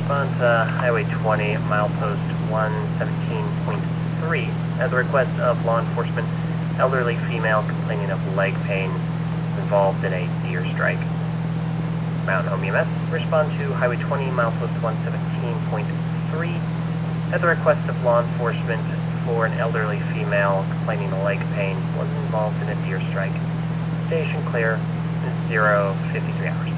Respond to Highway 20, milepost 117.3. At the request of law enforcement, elderly female complaining of leg pain involved in a deer strike. Mountain Home EMS, respond to Highway 20, milepost 117.3. At the request of law enforcement for an elderly female complaining of leg pain was involved in a deer strike. Station clear, 0:53 hours.